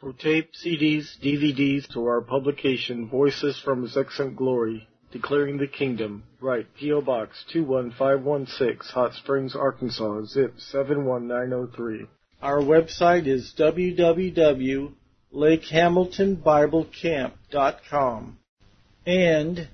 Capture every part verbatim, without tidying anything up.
For tape, C Ds, D V Ds, to our publication, Voices from His Excellent Glory, Declaring the Kingdom, write P O. Box two one five one six, Hot Springs, Arkansas, zip seven one nine zero three. Our website is w w w dot lake hamilton bible camp dot com and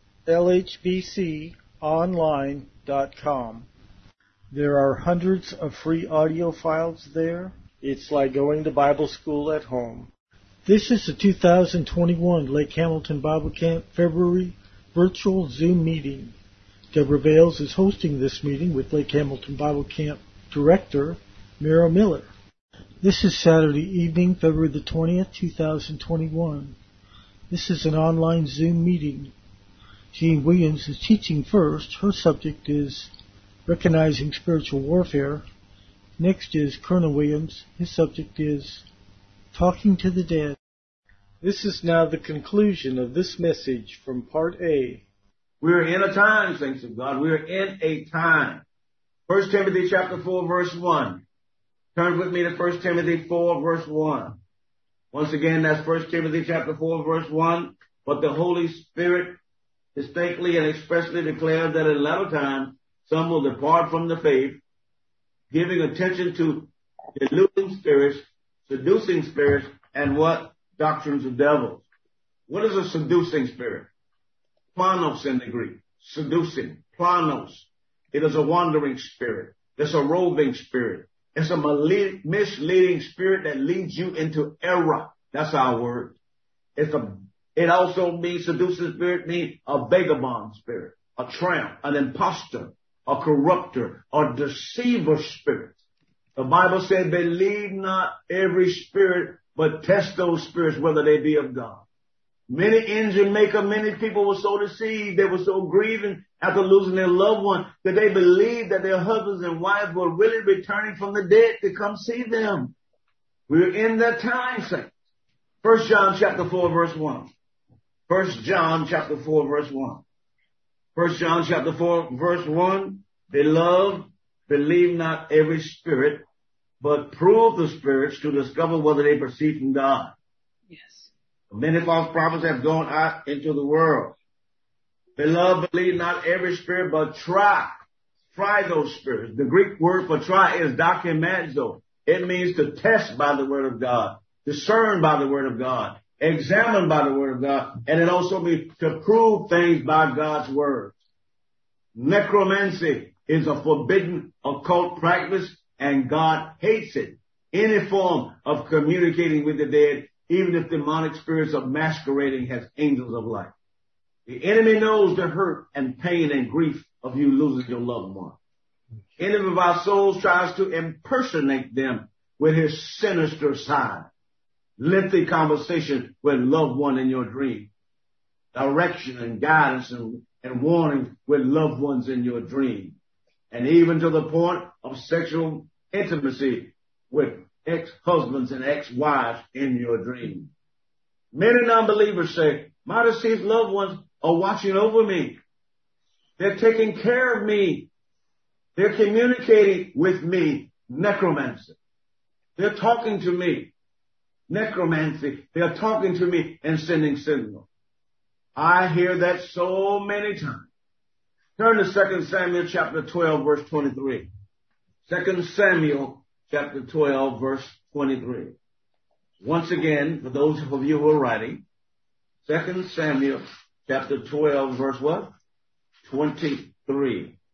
l h b c online dot com. There are hundreds of free audio files there. It's like going to Bible school at home. This is the two thousand twenty-one Lake Hamilton Bible Camp February virtual Zoom meeting. Deborah Bales is hosting this meeting with Lake Hamilton Bible Camp Director Mira Miller. This is Saturday evening, February the twentieth, two thousand twenty-one. This is an online Zoom meeting. Jean Williams is teaching first. Her subject is Recognizing Spiritual Warfare. Next is Colonel Williams. His subject is Talking to the Dead. This is now the conclusion of this message from Part A. We're in a time, saints of God. We're in a time. First Timothy chapter four, verse one. Turn with me to First Timothy four, verse one. Once again, that's First Timothy chapter four, verse one. But the Holy Spirit distinctly and expressly declared that in latter time some will depart from the faith, giving attention to deluding spirits, seducing spirits, and what? Doctrines of devils. What is a seducing spirit? Planos in the Greek. Seducing. Planos. It is a wandering spirit. It's a roving spirit. It's a misleading spirit that leads you into error. That's our word. It's a, it also means, seducing spirit means a vagabond spirit, a tramp, an imposter, a corrupter, a deceiver spirit. The Bible said, believe not every spirit, but test those spirits whether they be of God. Many in Jamaica, many people were so deceived, they were so grieving after losing their loved one, that they believed that their husbands and wives were really returning from the dead to come see them. We're in that time, saints. First John chapter four, verse one. First John chapter four, verse one. First John chapter four, verse one, Beloved, believe not every spirit, but prove the spirits to discover whether they proceed from God. Yes. Many false prophets have gone out into the world. Beloved, believe not every spirit, but try. Try those spirits. The Greek word for try is dokimazo. It means to test by the word of God, discern by the word of God, examine by the word of God, and it also means to prove things by God's word. Necromancy is a forbidden occult practice, and God hates it. Any form of communicating with the dead, even if demonic spirits are masquerading as angels of light. The enemy knows the hurt and pain and grief of you losing your loved one. Enemy of our souls tries to impersonate them with his sinister side. Lengthy conversation with loved one in your dream. Direction and guidance and, and warning with loved ones in your dream. And even to the point of sexual intimacy with ex-husbands and ex-wives in your dream. Many non-believers say, my deceased loved ones are watching over me. They're taking care of me. They're communicating with me. Necromancy. They're talking to me. Necromancy. They're talking to me and sending signals. I hear that so many times. Turn to Second Samuel chapter twelve, verse twenty-three. Second Samuel chapter twelve, verse twenty-three. Once again, for those of you who are writing, Second Samuel chapter twelve, verse what? twenty-three.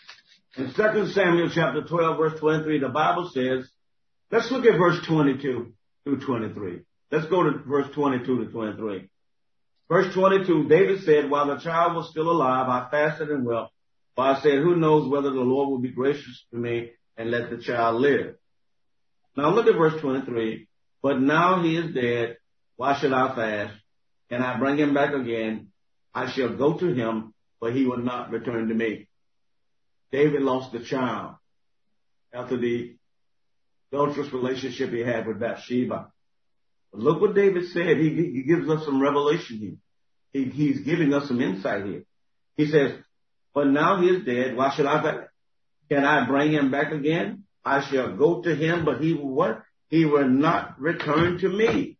In Second Samuel chapter twelve, verse twenty-three, the Bible says, let's look at verse twenty-two through twenty-three. Let's go to verse twenty-two to twenty-three. Verse twenty-two, David said, while the child was still alive, I fasted and wept. For I said, who knows whether the Lord will be gracious to me and let the child live. Now look at verse twenty-three. But now he is dead. Why should I fast? Can I bring him back again? I shall go to him, but he will not return to me. David lost the child after the adulterous relationship he had with Bathsheba. But look what David said. He, he gives us some revelation here. He, he's giving us some insight here. He says, but now he is dead. Why should I fast? Can I bring him back again? I shall go to him, but he will what? he will not return to me.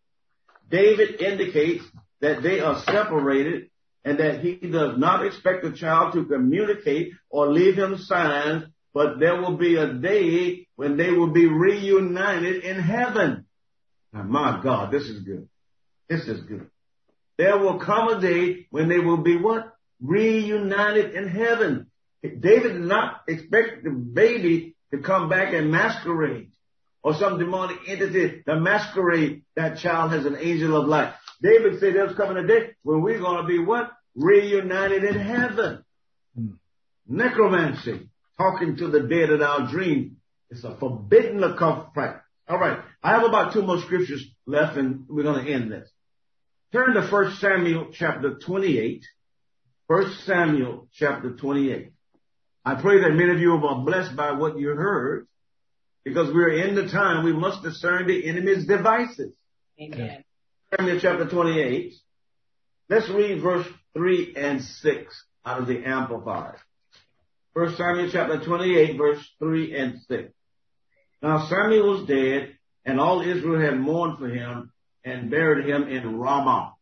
David indicates that they are separated and that he does not expect the child to communicate or leave him signs, but there will be a day when they will be reunited in heaven. Now, my God, this is good. This is good. There will come a day when they will be what? Reunited in heaven. David did not expect the baby to come back and masquerade, or some demonic entity to masquerade that child as an angel of light. David said there's coming a day when we're going to be what? Reunited in heaven. Hmm. Necromancy, talking to the dead in our dream, is a forbidden occult practice. All right, I have about two more scriptures left, and we're going to end this. Turn to First Samuel chapter twenty-eight. First Samuel chapter twenty-eight. I pray that many of you are blessed by what you heard, because we're in the time we must discern the enemy's devices. Amen. Samuel chapter twenty-eight. Let's read verse three and six out of the Amplified. First Samuel chapter twenty-eight, verse three and six. Now Samuel was dead, and all Israel had mourned for him and buried him in Ramah,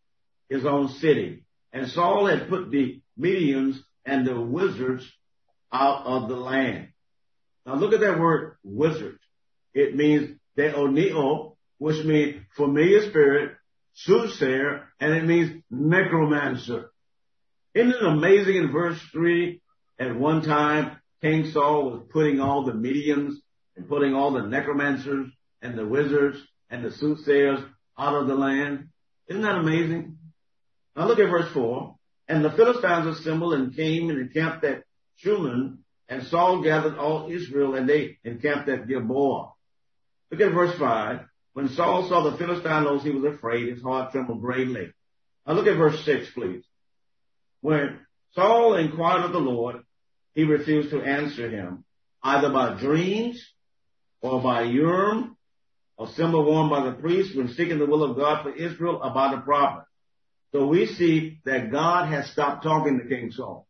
his own city. And Saul had put the mediums and the wizards out of the land. Now look at that word, wizard. It means deoneo, which means familiar spirit, soothsayer, and it means necromancer. Isn't it amazing in verse three, at one time, King Saul was putting all the mediums and putting all the necromancers and the wizards and the soothsayers out of the land? Isn't that amazing? Now look at verse four. And the Philistines assembled and came and encamped at Shunem, and Saul gathered all Israel, and they encamped at Gilboa. Look at verse five. When Saul saw the Philistines, he was afraid. His heart trembled greatly. Now look at verse six, please. When Saul inquired of the Lord, he refused to answer him, either by dreams or by Urim, or symbol worn by the priest when seeking the will of God for Israel, or by the prophet. So we see that God has stopped talking to King Saul.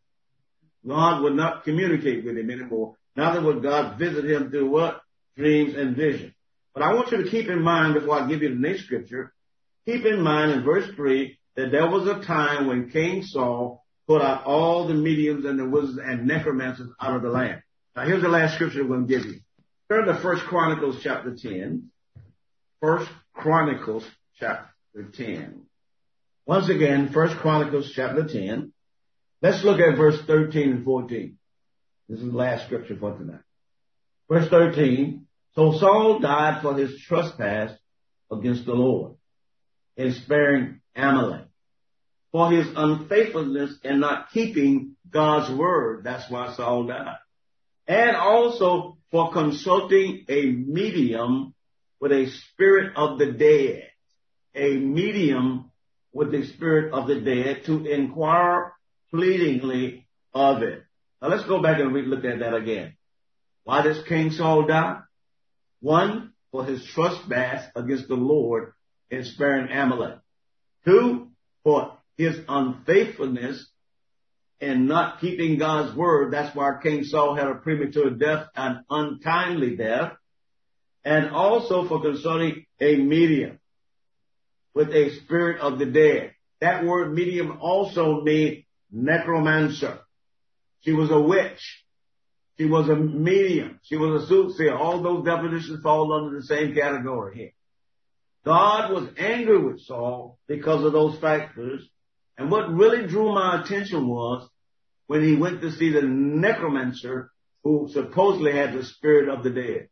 God would not communicate with him anymore. Neither would God visit him through what? Dreams and visions. But I want you to keep in mind, before I give you the next scripture, keep in mind in verse three that there was a time when King Saul put out all the mediums and the wizards and necromancers out of the land. Now here's the last scripture we're going to give you. Turn to First Chronicles chapter ten. First Chronicles chapter ten. Once again, First Chronicles chapter ten. Let's look at verse thirteen and fourteen. This is the last scripture for tonight. Verse thirteen. So Saul died for his trespass against the Lord in sparing Amalek, for his unfaithfulness in not keeping God's word. That's why Saul died. And also for consulting a medium with a spirit of the dead. A medium with the spirit of the dead to inquire pleadingly of it. Now let's go back and look at that again. Why does King Saul die? One, for his trespass against the Lord in sparing Amalek. Two, for his unfaithfulness in not keeping God's word. That's why King Saul had a premature death, an untimely death. And also for consulting a medium with a spirit of the dead. That word medium also means necromancer. She was a witch. She was a medium. She was a soothsayer. All those definitions fall under the same category here. God was angry with Saul because of those factors. And what really drew my attention was when he went to see the necromancer who supposedly had the spirit of the dead.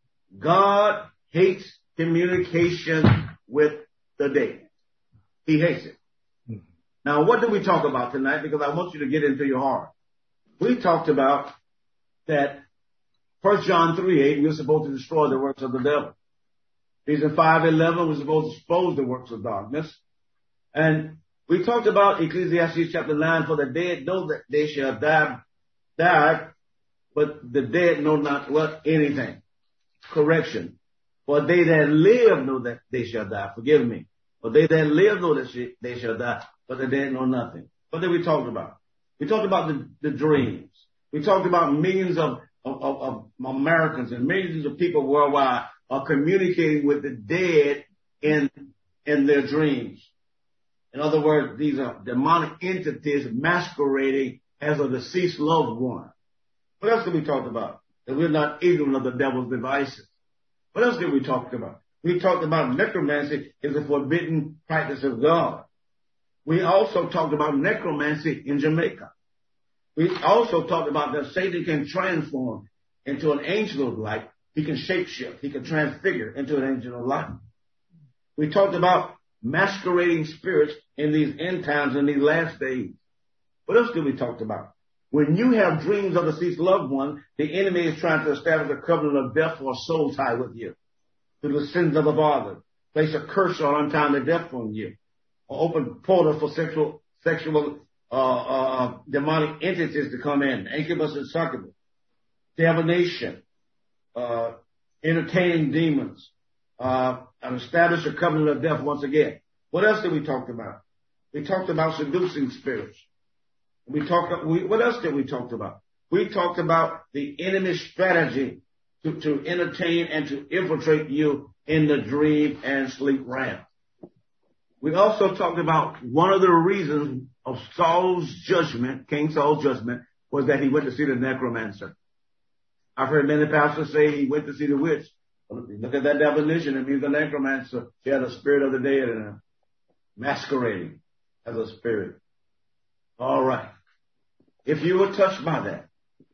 God hates communication with the dead. He hates it. Mm-hmm. Now, what did we talk about tonight? Because I want you to get into your heart. We talked about that First John three eight, we're supposed to destroy the works of the devil. Ephesians five eleven, we're supposed to expose the works of darkness. And we talked about Ecclesiastes chapter nine, for the dead know that they shall die, die, but the dead know not what? Anything. Correction. For they that live know that they shall die. Forgive me. For they that live know that they shall die, but the dead know nothing. What did we talk about? We talked about the, the dreams. We talked about millions of, of, of, of Americans and millions of people worldwide are communicating with the dead in, in their dreams. In other words, these are demonic entities masquerading as a deceased loved one. What else did we talk about? That we're not ignorant of the devil's devices. What else did we talk about? We talked about necromancy is a forbidden practice of God. We also talked about necromancy in Jamaica. We also talked about that Satan can transform into an angel of light. He can shapeshift. He can transfigure into an angel of light. We talked about masquerading spirits in these end times, in these last days. What else did we talk about? When you have dreams of a deceased loved one, the enemy is trying to establish a covenant of death or a soul tie with you through the sins of the father, place a curse or untimely death on you, or open portal for sexual, sexual, uh, uh, demonic entities to come in, incubus and succubus, divination, uh, entertaining demons, uh, and establish a covenant of death once again. What else did we talk about? We talked about seducing spirits. We talked, we, what else did we talk about? We talked about the enemy's strategy to, to entertain and to infiltrate you in the dream and sleep realm. We also talked about one of the reasons of Saul's judgment, King Saul's judgment, was that he went to see the necromancer. I've heard many pastors say he went to see the witch. Look at that definition. It means the necromancer. She had a spirit of the dead in her, masquerading as a spirit. All right. If you were touched by that,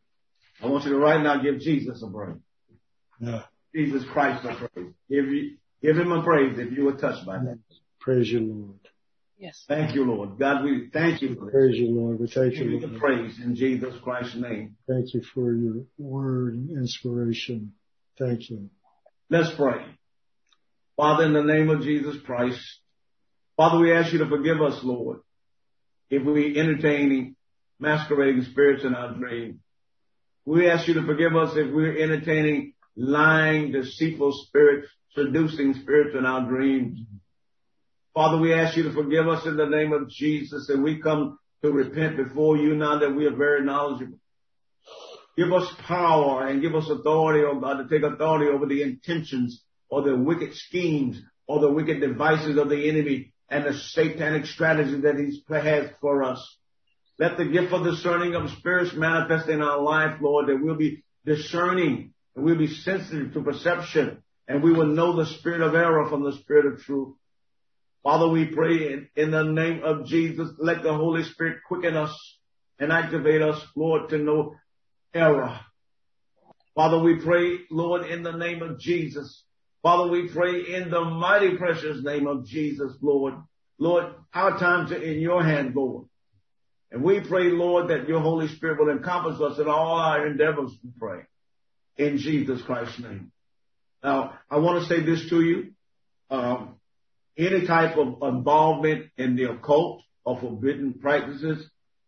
I want you to right now give Jesus a praise. Yeah. Jesus Christ a praise. Give, you, give him a praise if you were touched by that. Praise you, Lord. Yes. Thank you, Lord. God, we thank you for this. Praise you, Lord. We thank Give you, you Lord. the praise in Jesus Christ's name. Thank you for your word and inspiration. Thank you. Let's pray. Father, in the name of Jesus Christ, Father, we ask you to forgive us, Lord, if we entertaining masquerading spirits in our dreams. We ask you to forgive us if we're entertaining lying, deceitful spirits, seducing spirits in our dreams. Father, we ask you to forgive us in the name of Jesus, and we come to repent before you now that we are very knowledgeable. Give us power and give us authority, oh God, to take authority over the intentions or the wicked schemes or the wicked devices of the enemy and the satanic strategy that he has for us. Let the gift of discerning of spirits manifest in our life, Lord, that we'll be discerning and we'll be sensitive to perception and we will know the spirit of error from the spirit of truth. Father, we pray in, in the name of Jesus, let the Holy Spirit quicken us and activate us, Lord, to know error. Father, we pray, Lord, in the name of Jesus. Father, we pray in the mighty precious name of Jesus, Lord. Lord, our times are in your hand, Lord. And we pray, Lord, that your Holy Spirit will encompass us in all our endeavors, we pray. In Jesus Christ's name. Now, I want to say this to you. Um, any type of involvement in the occult or forbidden practices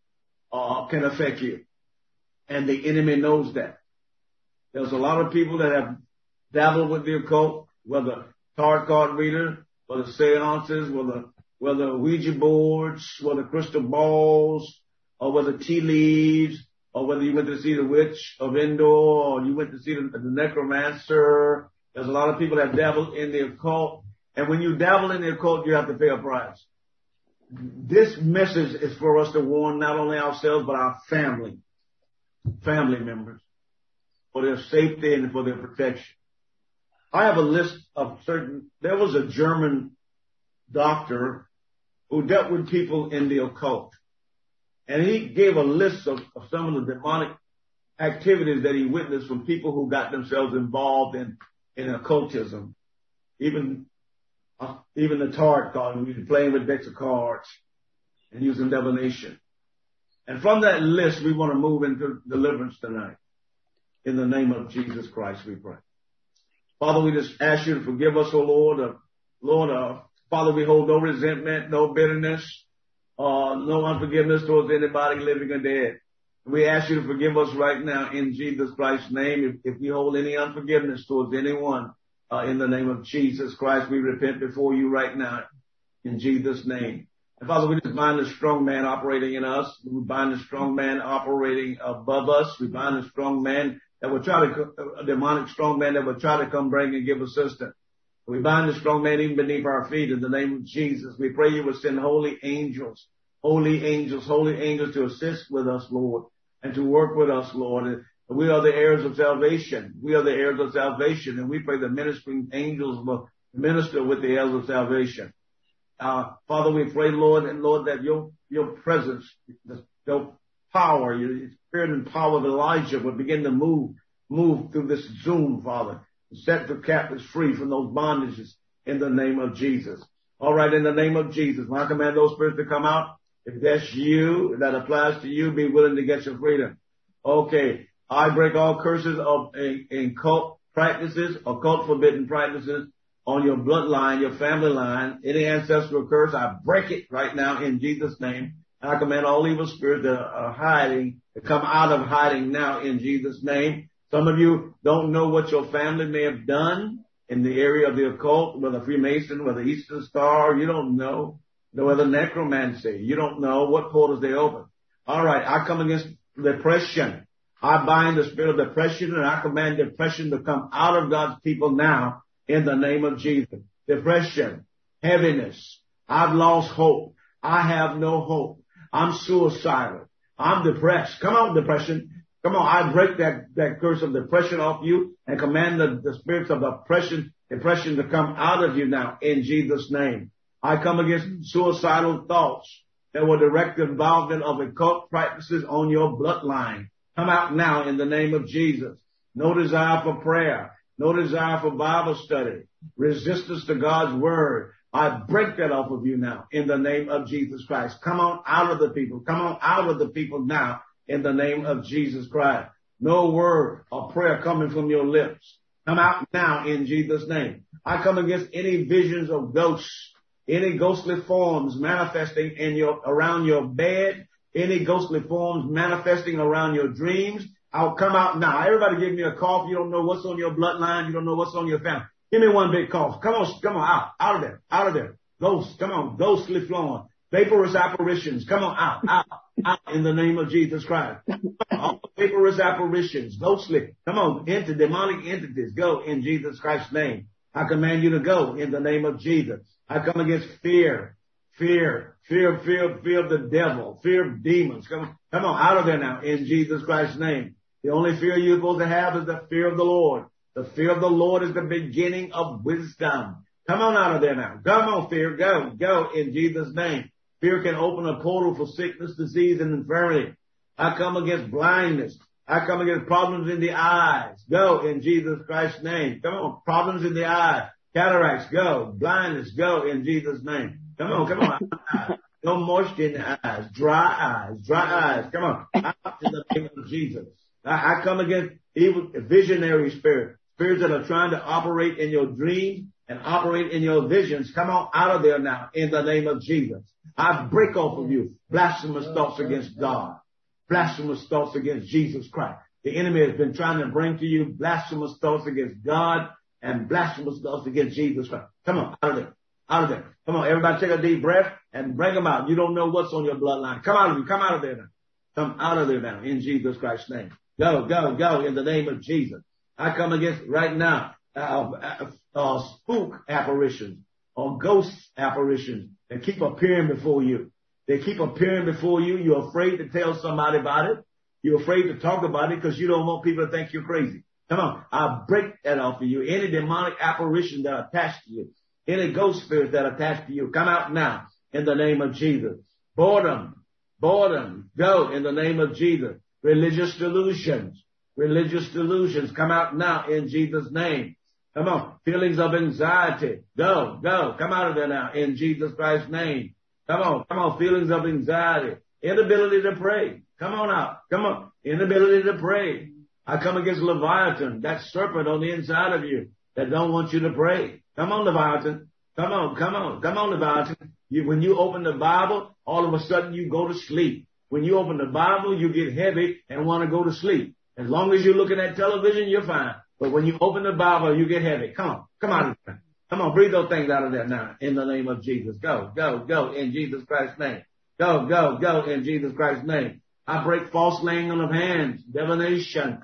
uh, can affect you. And the enemy knows that. There's a lot of people that have dabbled with the occult, whether tarot card reader, whether seances, whether, whether Ouija boards, whether crystal balls, or whether tea leaves, or whether you went to see the witch of Endor, or you went to see the, the necromancer. There's a lot of people that dabble in the occult. And when you dabble in the occult, you have to pay a price. This message is for us to warn not only ourselves, but our family. family members for their safety and for their protection. I have a list of certain, there was a German doctor who dealt with people in the occult. And he gave a list of, of some of the demonic activities that he witnessed from people who got themselves involved in, in occultism. Even, uh, even the tarot card, we were playing with decks of cards and using divination. And from that list, we want to move into deliverance tonight. In the name of Jesus Christ, we pray. Father, we just ask you to forgive us, O Lord. Uh, Lord, uh, Father, we hold no resentment, no bitterness, uh, no unforgiveness towards anybody living or dead. We ask you to forgive us right now in Jesus Christ's name. If, if we hold any unforgiveness towards anyone, uh, in the name of Jesus Christ, we repent before you right now in Jesus' name. And Father, we just bind the strong man operating in us. We bind the strong man operating above us. We bind the strong man that will try to, a demonic strong man that will try to come bring and give assistance. We bind the strong man even beneath our feet in the name of Jesus. We pray you will send holy angels, holy angels, holy angels to assist with us, Lord, and to work with us, Lord. And we are the heirs of salvation. We are the heirs of salvation, and we pray the ministering angels will minister with the heirs of salvation. Uh, Father, we pray, Lord, and Lord, that your, your presence, your power, your spirit and power of Elijah will begin to move, move through this Zoom, Father. Set the captives free from those bondages in the name of Jesus. All right, in the name of Jesus, when I command those spirits to come out, if that's you, if that applies to you, be willing to get your freedom. Okay, I break all curses of in, in cult practices, occult forbidden practices on your bloodline, your family line, any ancestral curse, I break it right now in Jesus' name. I command all evil spirits that are hiding to come out of hiding now in Jesus' name. Some of you don't know what your family may have done in the area of the occult, whether Freemason, whether Eastern Star, you don't know. Whether necromancy, you don't know what portals they open. All right, I come against depression. I bind the spirit of depression, and I command depression to come out of God's people now in the name of Jesus. Depression, heaviness, I've lost hope. I have no hope. I'm suicidal. I'm depressed. Come on, depression. Come on, I break that, that curse of depression off you and command the, the spirits of depression, depression to come out of you now in Jesus' name. I come against suicidal thoughts that will direct the involvement of occult practices on your bloodline. Come out now in the name of Jesus. No desire for prayer. No desire for Bible study. Resistance to God's word. I break that off of you now in the name of Jesus Christ. Come on out of the people. Come on out of the people now in the name of Jesus Christ. No word or prayer coming from your lips. Come out now in Jesus' name. I come against any visions of ghosts, any ghostly forms manifesting in your, around your bed, any ghostly forms manifesting around your dreams. I'll come out now. Everybody give me a cough. You don't know what's on your bloodline. You don't know what's on your family. Give me one big cough. Come on, come on, out, out of there, out of there. Ghosts, come on, ghostly flowing. Vaporous apparitions, come on, out, out, out in the name of Jesus Christ. All vaporous apparitions, ghostly, come on, into demonic entities, go in Jesus Christ's name. I command you to go in the name of Jesus. I come against fear, fear, fear, fear, fear of the devil, fear of demons. Come on, come on, out of there now in Jesus Christ's name. The only fear you're supposed to have is the fear of the Lord. The fear of the Lord is the beginning of wisdom. Come on out of there now. Come on, fear. Go, go in Jesus' name. Fear can open a portal for sickness, disease, and infirmity. I come against blindness. I come against problems in the eyes. Go in Jesus Christ's name. Come on. Problems in the eyes. Cataracts, go. Blindness, go in Jesus' name. Come on, come on. No moisture in the eyes. Dry eyes. Dry eyes. Come on. Out in the name of Jesus. I, I come against evil visionary spirits. Spirits that are trying to operate in your dreams and operate in your visions. Come on out of there now in the name of Jesus. I break off of you blasphemous thoughts against God, blasphemous thoughts against Jesus Christ. The enemy has been trying to bring to you blasphemous thoughts against God and blasphemous thoughts against Jesus Christ. Come on, out of there, out of there. Come on, everybody take a deep breath and bring them out. You don't know what's on your bloodline. Come out of you, come out of there now. Come out of there now in Jesus Christ's name. Go, go, go in the name of Jesus. I come against right now uh, uh, uh, spook apparitions or ghost apparitions that keep appearing before you. They keep appearing before you. You're afraid to tell somebody about it. You're afraid to talk about it because you don't want people to think you're crazy. Come on, I'll break that off of you. Any demonic apparition that are attached to you, any ghost spirits that are attached to you, come out now in the name of Jesus. Boredom, boredom, go in the name of Jesus. Religious delusions. Religious delusions come out now in Jesus' name. Come on. Feelings of anxiety. Go, go. Come out of there now in Jesus Christ's name. Come on. Come on. Feelings of anxiety. Inability to pray. Come on out. Come on. Inability to pray. I come against Leviathan, that serpent on the inside of you that don't want you to pray. Come on, Leviathan. Come on. Come on. Come on, Leviathan. You, when you open the Bible, all of a sudden you go to sleep. When you open the Bible, you get heavy and want to go to sleep. As long as you're looking at television, you're fine. But when you open the Bible, you get heavy. Come on. Come out of there. Come on. Breathe those things out of there now in the name of Jesus. Go, go, go in Jesus Christ's name. Go, go, go in Jesus Christ's name. I break false laying on of hands, divination,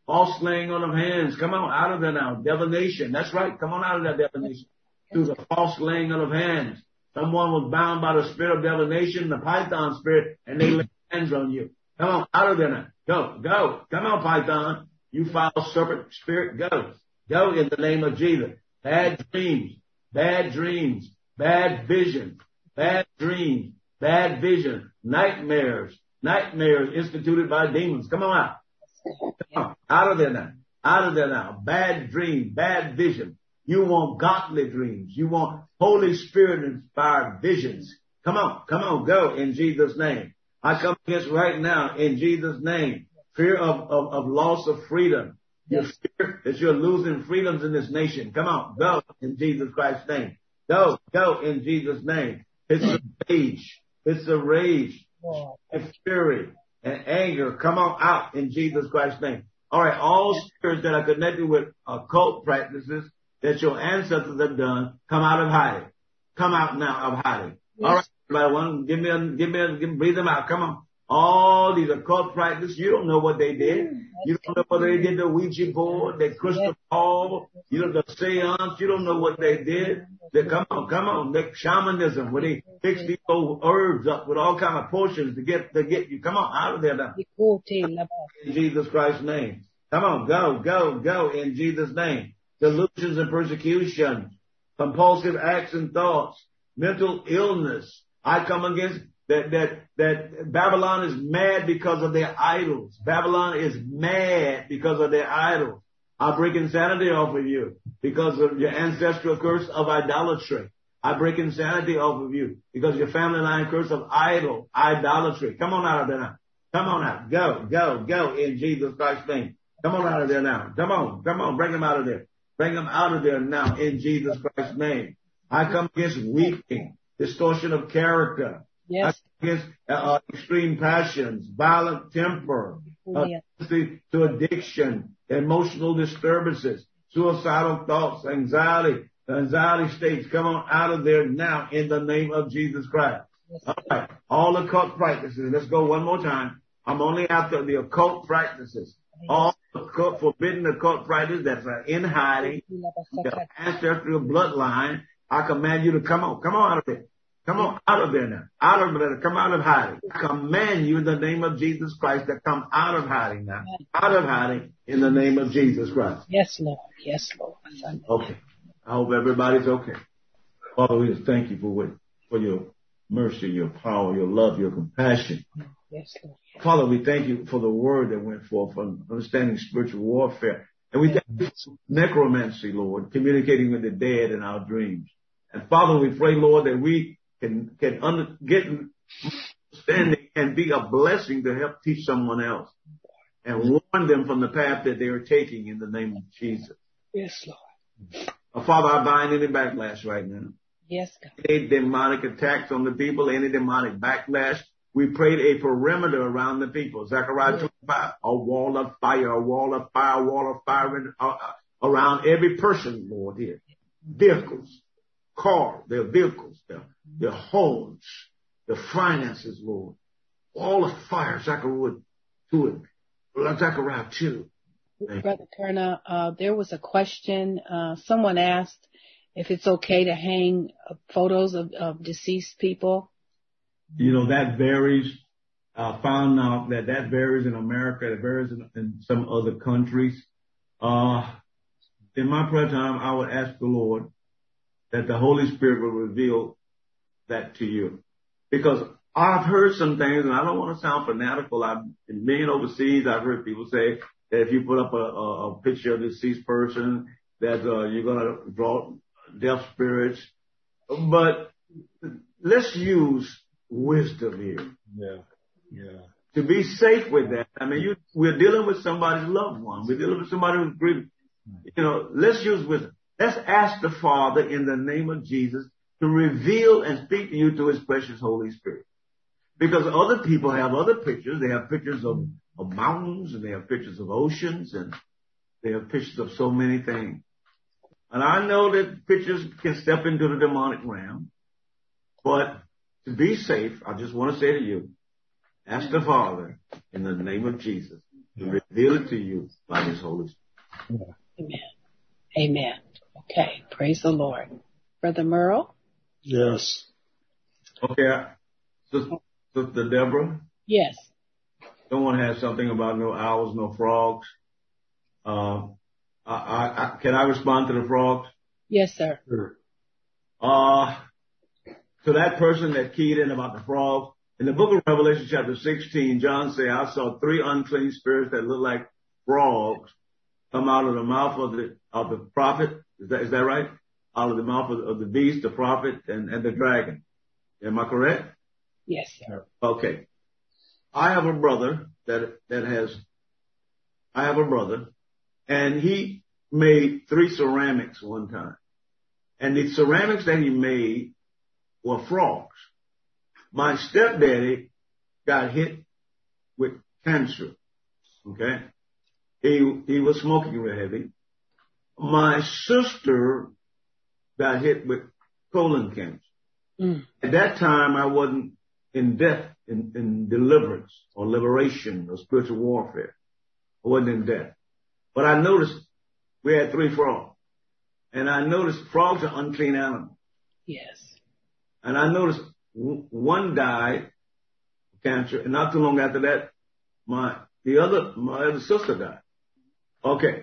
False laying on of hands. Come on, out of there now. Divination. That's right. Come on out of that divination. Through the false laying on of hands. Someone was bound by the spirit of divination, the python spirit, and they laid hands on you. Come on, out of there now. Go, go. Come on, python. You foul serpent spirit, go. Go in the name of Jesus. Bad dreams, bad dreams, bad vision, bad dreams, bad vision, nightmares, nightmares instituted by demons. Come on out. Come on, out of there now. Out of there now. Bad dream, bad vision. You want godly dreams. You want Holy Spirit inspired visions. Come on, come on, go in Jesus' name. I come against right now in Jesus' name. Fear of, of, of loss of freedom. Your fear that you're losing freedoms in this nation. Come on, go in Jesus Christ's name. Go, go in Jesus' name. It's a rage. It's a rage. And fury and anger. Come on out in Jesus Christ's name. All right, all spirits that are connected with occult practices that your ancestors have done, come out of hiding. Come out now of hiding. Yes. All right, everybody, one, give me a, give me a, give me, breathe them out. Come on. All these occult practices, you don't know what they did. You don't know what they did, the Ouija board, the crystal ball, you know, the seance, you don't know what they did. They, come on, come on, the shamanism, where they fix these old herbs up with all kind of potions to get, to get you. Come on, out of there now. In Jesus Christ's name. Come on, go, go, go in Jesus' name. Delusions and persecution, compulsive acts and thoughts, mental illness. I come against that, that, that Babylon is mad because of their idols. Babylon is mad because of their idols. I break insanity off of you because of your ancestral curse of idolatry. I break insanity off of you because your family line curse of idol, idolatry. Come on out of there now. Come on out. Go, go, go in Jesus Christ's name. Come on out of there now. Come on, come on, bring them out of there. Bring them out of there now in Jesus Christ's name. I come against weeping, distortion of character. Yes. I come against uh, extreme passions, violent temper, uh, to addiction, emotional disturbances, suicidal thoughts, anxiety, anxiety states. Come on out of there now in the name of Jesus Christ. Yes. All right. All occult practices. Let's go one more time. I'm only after the occult practices. All occult, forbidden occult practices that are in hiding, the ancestral bloodline. I command you to come on, come on out of there. Come on out of there now. Out of there. Come out of hiding. I command you in the name of Jesus Christ to come out of hiding now. Out of hiding in the name of Jesus Christ. Yes, Lord. Yes, Lord. Okay. I hope everybody's okay. Father, we just thank you for what, for your mercy, your power, your love, your compassion. Yes, Lord. Father, we thank you for the word that went forth on understanding spiritual warfare. And we thank you for necromancy, Lord, communicating with the dead in our dreams. And Father, we pray, Lord, that we can, can under, get understanding and be a blessing to help teach someone else and warn them from the path that they are taking in the name of Jesus. Yes, Lord. Uh, Father, I bind any backlash right now. Yes, God. Any demonic attacks on the people, any demonic backlash. We prayed a perimeter around the people. Zechariah twenty-five, a wall of fire, a wall of fire, a wall of fire uh, around every person, Lord, here. Vehicles, cars, their vehicles, their, their homes, their finances, Lord. Wall of fire, Zechariah two, Zechariah two. Brother Turner, uh, there was a question. Uh, someone asked if it's okay to hang uh, photos of, of deceased people. You know, that varies. I found out that that varies in America. It varies in, in some other countries. Uh, in my prayer time, I would ask the Lord that the Holy Spirit will reveal that to you. Because I've heard some things, and I don't want to sound fanatical. I've been being overseas. I've heard people say that if you put up a, a, a picture of a deceased person, that uh, you're going to draw deaf spirits. But let's use wisdom here. Yeah, yeah. To be safe with that. I mean, you, we're dealing with somebody's loved one. We're dealing with somebody who's grieving. You know, let's use wisdom. Let's ask the Father in the name of Jesus to reveal and speak to you through His precious Holy Spirit. Because other people have other pictures. They have pictures of, of mountains, and they have pictures of oceans, and they have pictures of so many things. And I know that pictures can step into the demonic realm, but to be safe, I just want to say to you, ask the Father in the name of Jesus and reveal it to you by His Holy Spirit. Amen. Amen. Okay. Praise the Lord. Brother Merle? Yes. Okay. Sister, Sister Deborah? Yes. Someone has something about no owls, no frogs. Uh, I, I, I, can I respond to the frogs? Yes, sir. Sure. Uh, to that person that keyed in about the frogs, in the book of Revelation chapter sixteen, John said, I saw three unclean spirits that look like frogs come out of the mouth of the, of the prophet. Is that, is that right? Out of the mouth of, of the beast, the prophet, and, and the dragon. Am I correct? Yes, sir. Okay. I have a brother that, that has, I have a brother and he made three ceramics one time. And the ceramics that he made were frogs. My stepdaddy got hit with cancer. Okay. He, he was smoking real heavy. My sister got hit with colon cancer. Mm. At that time, I wasn't in death, in, in deliverance or liberation or spiritual warfare. I wasn't in death. But I noticed we had three frogs. And I noticed frogs are unclean animals. Yes. And I noticed w- one died of cancer, and not too long after that, my the other my other sister died. Okay.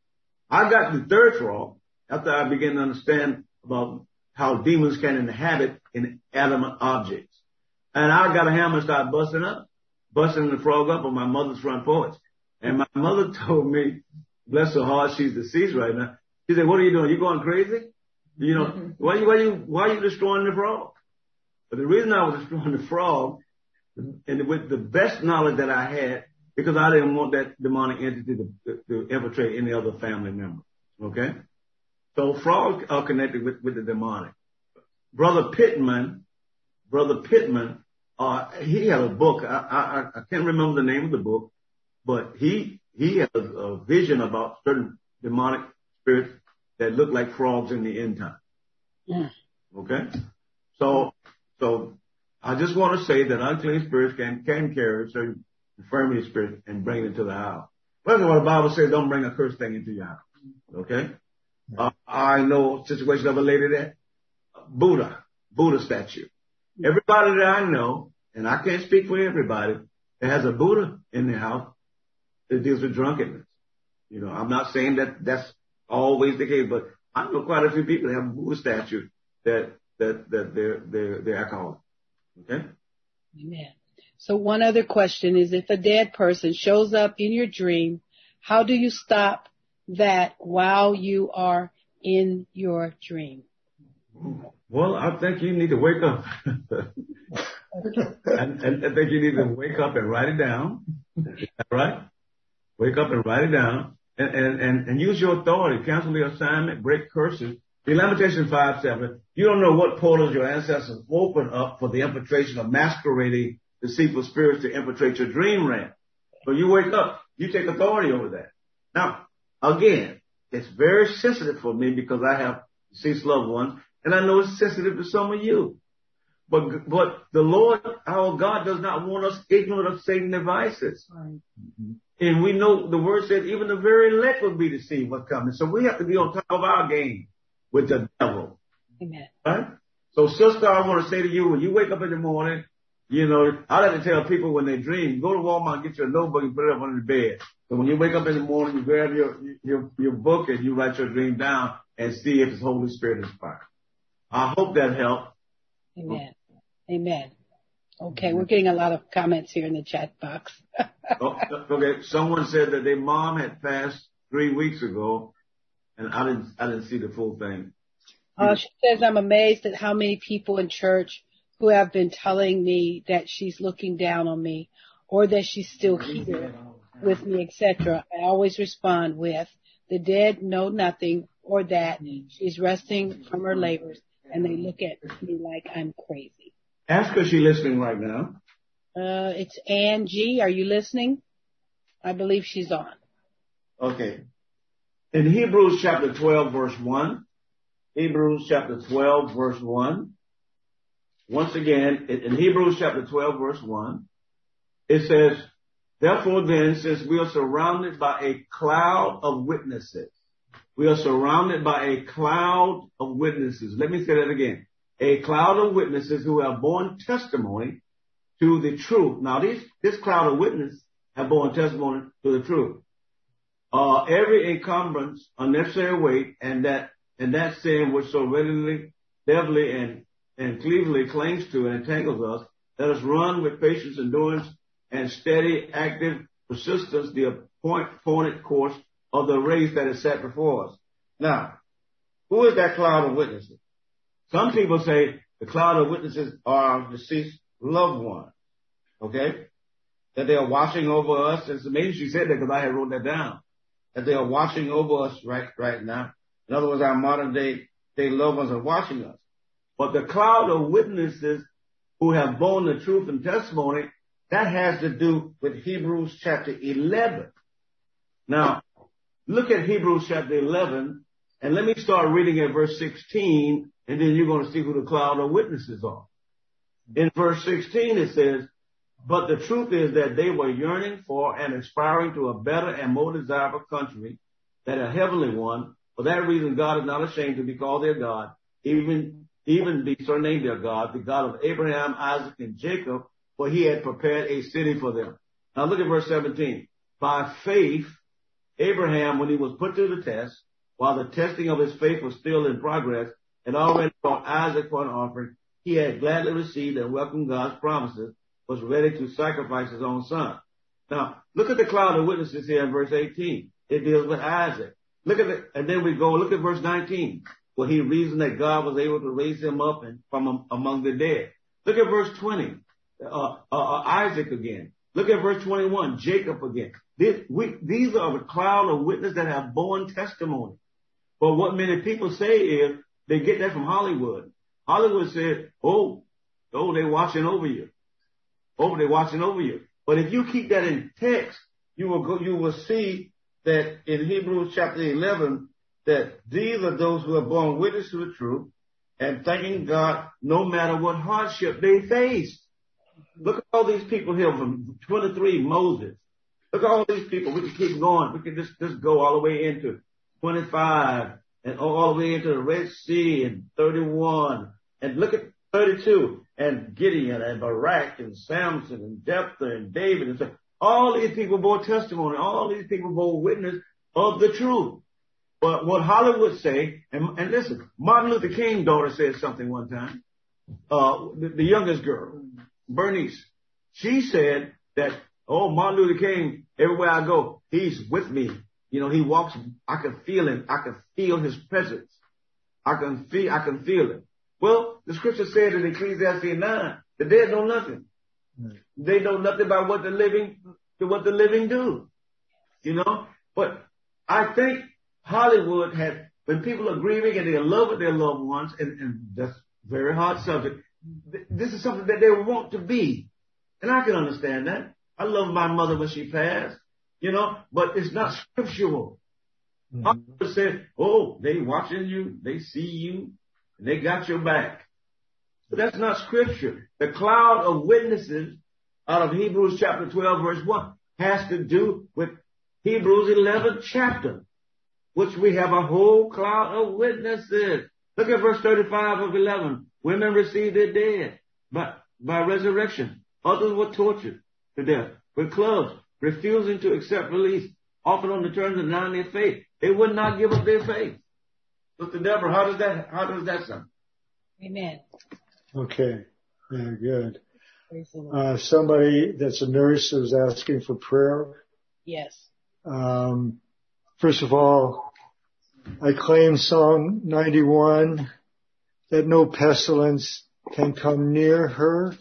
I got the third frog after I began to understand about how demons can inhabit inanimate objects. And I got a hammer and started busting up, busting the frog up on my mother's front porch. And my mother told me, bless her heart, she's deceased right now. She said, what are you doing? You going crazy? You know, mm-hmm. why you, why you, why are you destroying the frog? But the reason I was destroying the frog, and with the best knowledge that I had, because I didn't want that demonic entity to, to, to infiltrate any other family member. Okay? So frogs are connected with, with the demonic. Brother Pittman, Brother Pittman, uh, he had a book. I, I, I can't remember the name of the book, but he, he has a vision about certain demonic spirits that look like frogs in the end time. Yeah. Okay? So, so I just want to say that unclean spirits can, can carry certain infirmity spirits and bring it into the house. First of all, the Bible says don't bring a cursed thing into your house. Okay? Uh, I know a situation of a lady that Buddha, Buddha statue. Everybody that I know, and I can't speak for everybody, that has a Buddha in their house that deals with drunkenness. You know, I'm not saying that that's always the case, but I know quite a few people that have a Buddha statue that, that, that they're, they're, they're alcoholic. Okay? Amen. So one other question is, if a dead person shows up in your dream, how do you stop that while you are in your dream? Well, I think you need to wake up. and, and I think you need to wake up and write it down. Right? Wake up and write it down. And, and, and, and use your authority. Cancel the assignment, break curses. In Lamentations five seven, you don't know what portals your ancestors opened up for the infiltration of masquerading deceitful spirits to infiltrate your dream realm. So you wake up, you take authority over that. Now, again, it's very sensitive for me because I have deceased loved ones, and I know it's sensitive to some of you. But, but the Lord, our God, does not want us ignorant of Satan's devices. Right. Mm-hmm. And we know the word says even the very elect will be deceived what's coming. So we have to be on top of our game with the devil. Amen. Right? So sister, I want to say to you, when you wake up in the morning, you know, I like to tell people when they dream, go to Walmart and get your notebook and put it up under the bed. So when you wake up in the morning, you grab your, your, your book and you write your dream down and see if it's Holy Spirit inspired. I hope that helped. Amen. Amen. Okay, we're getting a lot of comments here in the chat box. Oh, okay, someone said that their mom had passed three weeks ago, and I didn't, I didn't see the full thing. Uh, she says, I'm amazed at how many people in church who have been telling me that she's looking down on me or that she's still here with me, et cetera. I always respond with, the dead know nothing, or that she's resting from her labors, and they look at me like I'm crazy. Ask her if she's listening right now. Uh, it's Angie. Are you listening? I believe she's on. Okay. In Hebrews chapter twelve, verse one, Hebrews chapter twelve, verse one, once again, in Hebrews chapter twelve, verse one, it says, Therefore then, since we are surrounded by a cloud of witnesses, we are surrounded by a cloud of witnesses. Let me say that again. A cloud of witnesses who have borne testimony to the truth. Now, these, this cloud of witnesses have borne testimony to the truth. Uh, every encumbrance, unnecessary weight, and that, and that sin which so readily, devilly, and, and cleavily clings to and entangles us, let us run with patience, endurance, and steady, active persistence the appointed course of the race that is set before us. Now, who is that cloud of witnesses? Some people say the cloud of witnesses are deceased loved ones, okay? That they are watching over us. It's amazing she said that because I had wrote that down. That they are watching over us right, right now. In other words, our modern day, day loved ones are watching us. But the cloud of witnesses who have borne the truth and testimony, that has to do with Hebrews chapter eleven. Now, look at Hebrews chapter eleven, and let me start reading at verse sixteen, and then you're going to see who the cloud of witnesses are. In verse sixteen, it says, but the truth is that they were yearning for and aspiring to a better and more desirable country than a heavenly one. For that reason, God is not ashamed to be called their God, even, even be surnamed their God, the God of Abraham, Isaac, and Jacob, for he had prepared a city for them. Now look at verse seventeen. By faith, Abraham, when he was put to the test, while the testing of his faith was still in progress, and already brought Isaac for an offering, he had gladly received and welcomed God's promises, was ready to sacrifice his own son. Now, look at the cloud of witnesses here in verse eighteen. It deals with Isaac. Look at it, and then we go, look at verse nineteen, where he reasoned that God was able to raise him up and from among the dead. Look at verse twenty, uh, uh, uh, Isaac again. Look at verse twenty-one, Jacob again. This, we, these are the cloud of witnesses that have borne testimony. But what many people say is, they get that from Hollywood. Hollywood said, oh, oh, they're watching over you. Oh, they're watching over you. But if you keep that in text, you will go, you will see that in Hebrews chapter eleven, that these are those who have borne witness to the truth and thanking God no matter what hardship they face. Look at all these people here from twenty-three, Moses. Look at all these people. We can keep going. We can just, just go all the way into twenty-five and all the way into the Red Sea and thirty-one. And look at thirty-two and Gideon and Barak and Samson and Jephthah and David and so all these people bore testimony. All these people bore witness of the truth. But what Hollywood say, and, and listen, Martin Luther King's daughter said something one time. Uh, the, the youngest girl, Bernice, she said that, oh, Martin Luther King, everywhere I go, he's with me. You know, he walks, I can feel him. I can feel his presence. I can feel, I can feel it. Well, the scripture said in Ecclesiastes nine, the dead know nothing. Mm. They know nothing about what the living, what the living do. You know, but I think Hollywood had, when people are grieving and they're in love with their loved ones, and, and that's a very hard subject, th- this is something that they want to be. And I can understand that. I love my mother when she passed, you know, but it's not scriptural. Mm-hmm. Hollywood said, oh, they watching you, they see you, and they got your back. But that's not scripture. The cloud of witnesses out of Hebrews chapter twelve verse one has to do with Hebrews eleventh chapter, which we have a whole cloud of witnesses. Look at verse thirty-five of eleven. Women received their dead by, by resurrection. Others were tortured to death with clubs, refusing to accept release, often on the terms of denying their faith. They would not give up their faith. Sister Deborah, how does that, how does that sound? Amen. Okay. Very good. Uh, somebody that's a nurse is asking for prayer. Yes. Um, first of all, I claim Psalm ninety-one, that no pestilence can come near her.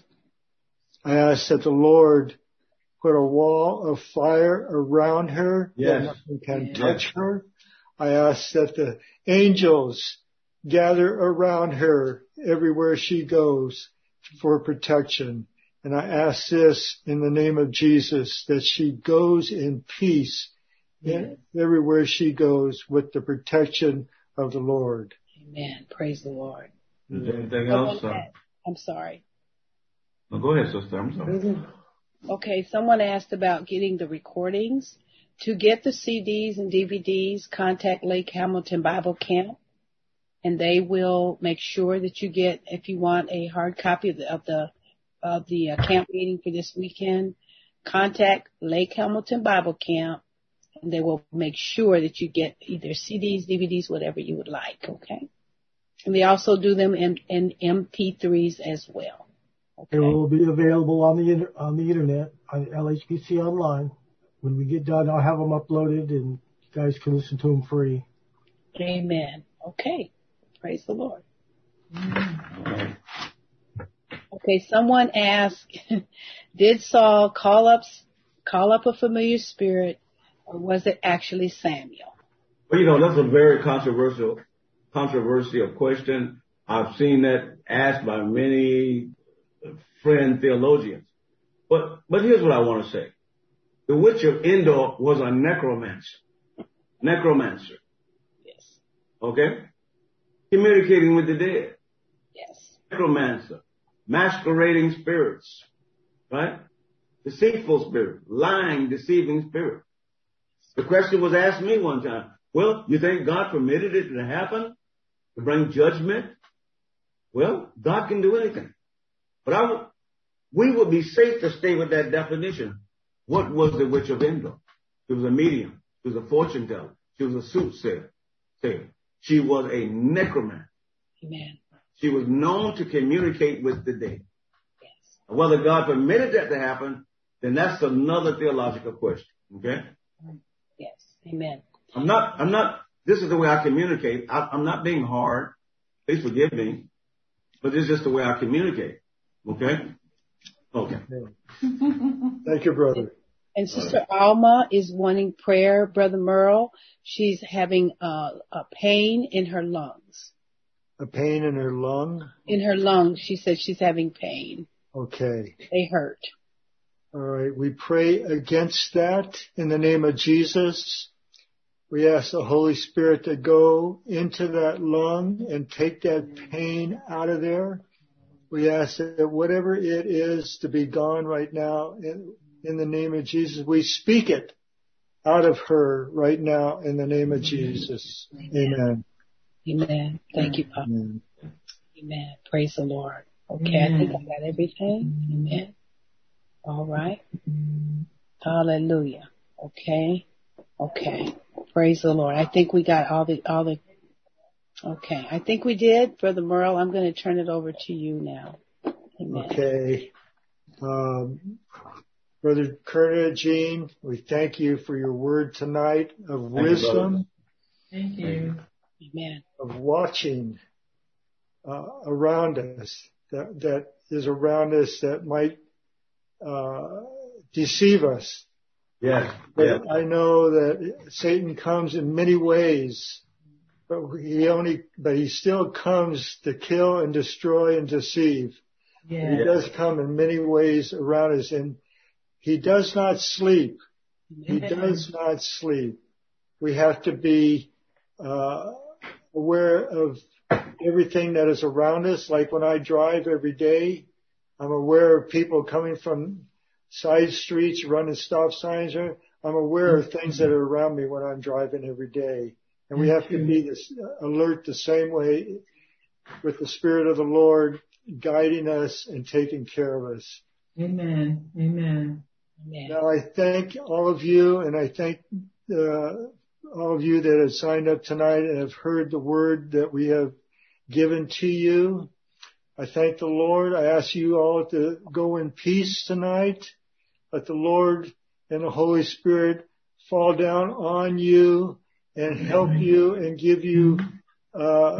I ask that the Lord put a wall of fire around her, yes, that nothing can yes. touch her. I ask that the angels gather around her everywhere she goes for protection. And I ask this in the name of Jesus, that she goes in peace yes. everywhere she goes with the protection of the Lord. Amen. Praise the Lord. Is there anything else? I'm sorry. No, go ahead, sister. I'm sorry. Okay, someone asked about getting the recordings. To get the C Ds and D V Ds, contact Lake Hamilton Bible Camp, and they will make sure that you get, if you want a hard copy of the of the, of the uh, camp meeting for this weekend, contact Lake Hamilton Bible Camp, and they will make sure that you get either C Ds, D V Ds, whatever you would like, okay? And they also do them in, in M P threes as well. Okay. It will be available on the inter- on the internet, on L H B C Online. When we get done, I'll have them uploaded, and you guys can listen to them free. Amen. Okay. Praise the Lord. Okay, someone asked, did Saul call up call up a familiar spirit, or was it actually Samuel? Well, you know, that's a very controversial controversial question. I've seen that asked by many friend theologians. But but here's what I want to say. The witch of Endor was a necromancer. Necromancer. Yes. Okay? Communicating with the dead. Yes. Necromancer. Masquerading spirits. Right? Deceitful spirit. Lying, deceiving spirit. The question was asked me one time. Well, you think God permitted it to happen? To bring judgment? Well, God can do anything. But I would, we would be safe to stay with that definition. What was the witch of Endor? She was a medium. She was a fortune teller. She was a soothsayer. She was a necromancer. Amen. She was known to communicate with the dead. Yes. Whether God permitted that to happen, then that's another theological question. Okay? Yes. Amen. I'm not, I'm not, this is the way I communicate. I, I'm not being hard. Please forgive me. But this is just the way I communicate. Okay? Okay. Thank you, brother. And Sister Alma is wanting prayer. Brother Merle, she's having uh, a pain in her lungs. A pain in her lung? In her lungs, she said she's having pain. Okay. They hurt. All right. We pray against that in the name of Jesus. We ask the Holy Spirit to go into that lung and take that pain out of there. We ask that whatever it is to be gone right now, in, in the name of Jesus, we speak it out of her right now in the name of Jesus. Amen. Amen. Thank you, Papa. Amen. Amen. Praise the Lord. Okay, Amen. I think I got everything. Amen. All right. Hallelujah. Okay. Okay. Praise the Lord. I think we got all the, all the, okay. I think we did. Brother Merle, I'm going to turn it over to you now. Amen. Okay. Um, Brother Curtis, Jean, we thank you for your word tonight of wisdom. Thank you. Amen. Of watching uh, around us, that, that is around us that might uh, deceive us. Yes. But yes. I know that Satan comes in many ways, but he only, but he still comes to kill and destroy and deceive. Yeah. He does come in many ways around us, and he does not sleep. He does not sleep. We have to be uh, aware of everything that is around us. Like when I drive every day, I'm aware of people coming from side streets, running stop signs. I'm aware of things that are around me when I'm driving every day. And we have to be this, alert the same way with the Spirit of the Lord guiding us and taking care of us. Amen. Amen. Now I thank all of you, and I thank uh, all of you that have signed up tonight and have heard the word that we have given to you. I thank the Lord. I ask you all to go in peace tonight. Let the Lord and the Holy Spirit fall down on you and help you and give you uh,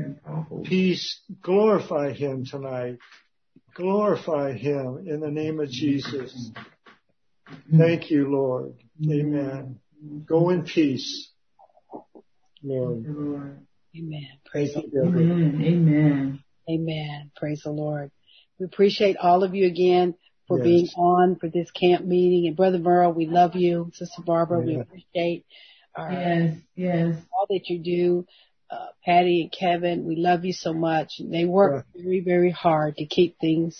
peace. Glorify Him tonight. Glorify Him in the name of Jesus. Thank you, Lord. Amen. Go in peace, Lord. Amen. Praise the Lord. Amen. Amen. Amen. Praise the Lord. We appreciate all of you again for yes. being on for this camp meeting. And Brother Merle, we love you. Sister Barbara, yeah. we appreciate our, yes, yes. all that you do. Uh, Patty and Kevin, we love you so much. They work yeah. very, very hard to keep things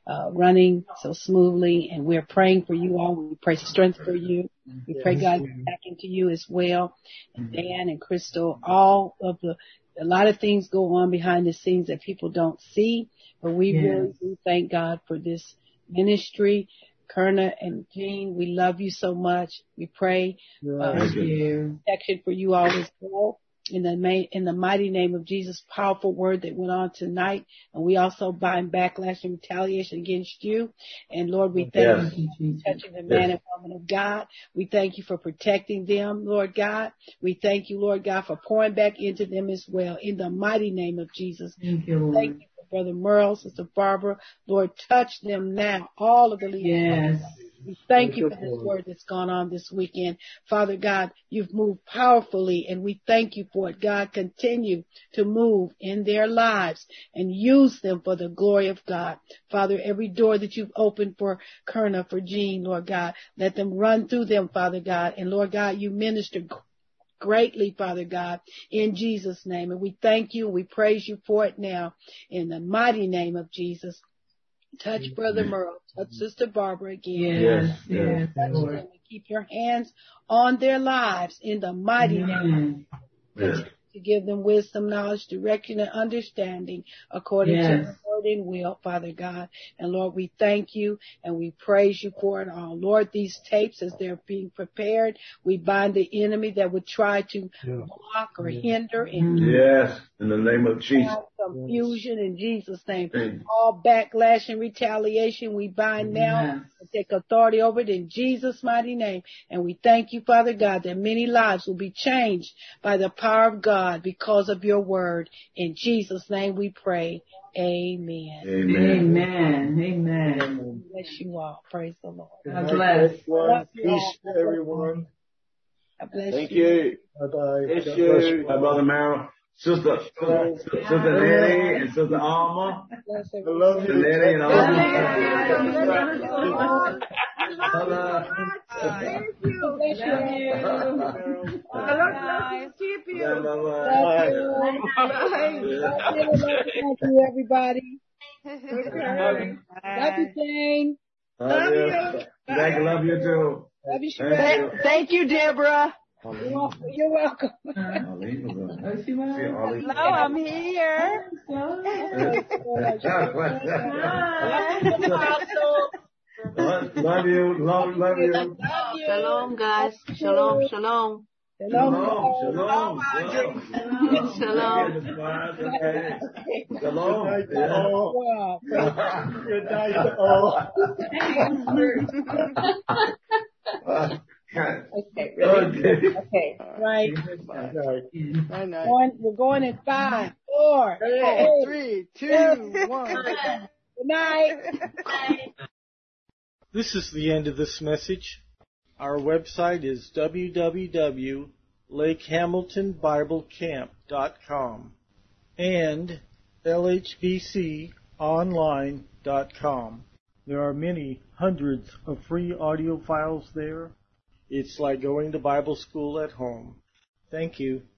uh, running so smoothly. And we're praying for you all. We pray strength for you. We pray God back into you as well. And Dan and Crystal, all of the, a lot of things go on behind the scenes that people don't see, but we Yes. really do thank God for this ministry. Kerna and Jean, we love you so much. We pray uh, Thank you. protection for you all as well. In the main, in the mighty name of Jesus, powerful word that went on tonight. And we also bind backlash and retaliation against you. And Lord, we thank Yes. you for touching the man and woman of God. We thank you for protecting them, Lord God. We thank you, Lord God, for pouring back into them as well. In the mighty name of Jesus. Thank you, Lord. Thank you for Brother Merle, Sister Barbara. Lord, touch them now. All of the leaders. Yes. We thank you for this word that's gone on this weekend. Father God, you've moved powerfully and we thank you for it. God, continue to move in their lives and use them for the glory of God. Father, every door that you've opened for Kerna, for Jean, Lord God, let them run through them, Father God. And Lord God, you minister greatly, Father God, in Jesus' name. And we thank you and we praise you for it now in the mighty name of Jesus. Touch Brother Merle. Touch Sister Barbara again. Yes. Yes. Touch Lord. them and keep your hands on their lives in the mighty name. Amen. Yes. To give them wisdom, knowledge, direction, and understanding according Yes. to the word and will, Father God. And Lord, we thank you and we praise you for it all. Lord, these tapes as they're being prepared, we bind the enemy that would try to Yeah. block or hinder and Yes. In the name of Jesus. confusion in Jesus' name. Thank you. All backlash and retaliation we bind now Yes. and take authority over it in Jesus' mighty name. And we thank you, Father God, that many lives will be changed by the power of God because of your word. In Jesus' name we pray. Amen. Amen. Amen. Amen. Bless you all. Praise the Lord. God bless. Everyone. Peace to everyone. God bless Thank you. you. Bye bye. Thank you. My brother Merrill. Sister, Sister, Sister Letty and Sister Alma. Bless I everyone. love Sister you. Letty and Alma. Thank you. Bless you. The Lord bless you. Keep you. Bye, bye, Bless you. Bye. Love you. Thank you, everybody. Okay. Love you, Jane. Love you. Thank you. Love you too. Love you, Thank Sherelle. you. Thank you, Deborah. You're welcome. You're welcome. Arlene was Oh, she on. was? See, Arlene. Hello, I'm here. Love love you. Love, love you. Shalom, guys. Shalom, shalom. Shalom. Shalom. Shalom. Shalom. Okay. Shalom. Good night to Yeah. all. Wow. Good night to all. Okay. Okay. Okay. Right. Good night. Going, we're going in five, four, three, two, one. Good night. This is the end of this message. Our website is w w w dot lake hamilton bible camp dot com and l h b c online dot com. There are many hundreds of free audio files there. It's like going to Bible school at home. Thank you.